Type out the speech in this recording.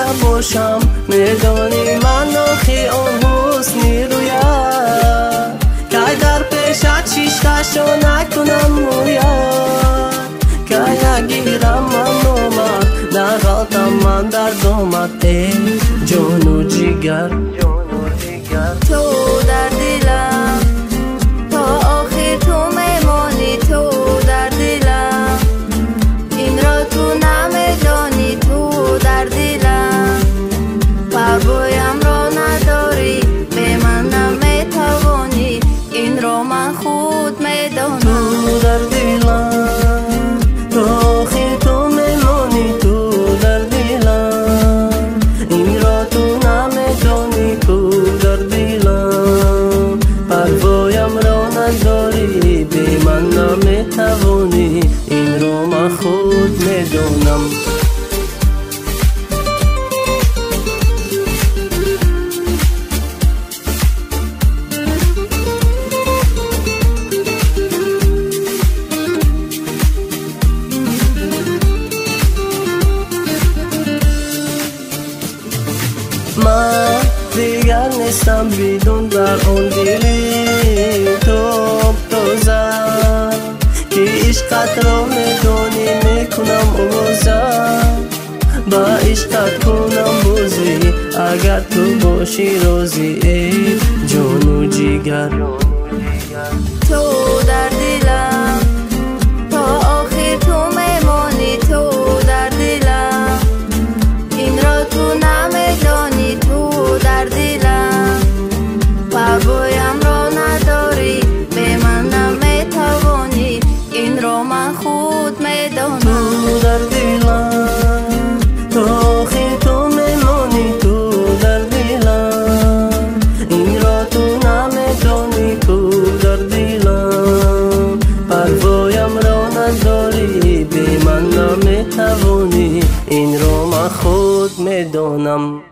نباشم، میدانی من آخی آن حسنی روید که در پیشت شیشتشو نکنم موید که نگیرم من اومد نغلطم من در دومت ای جون و جیگر تو در دلم تا آخر تو میمانی تو در دلم این را تو نمیدانی تو در دلم پروایم را نداری به من نمیتوانی این را من خود میدانم تو در دلم تا آخر تو میمانی تو در دلم این را تو نمیدانی تو در دلم پروایم را نداری به من نمیتوانی این را من خود میدانم من دیگر نیستم بدون در اون دلی تو زن که عشقت را میدونی میکنم اوزن با عشقت کنم بازی اگر تو باشی روزی ای جون و جیگر تو در دلم تا آخر تو میمانی تو در دلم این را تو نمیدانی تو در دلم پروایم را نداری به من نمیتوانی این را من خود میدانم تو در دلم تا آخر تو میمانی تو در دلم این را تو نمیدانی تو در دلم پروایم را نداری به من نمیتوانی این را من خود میدانم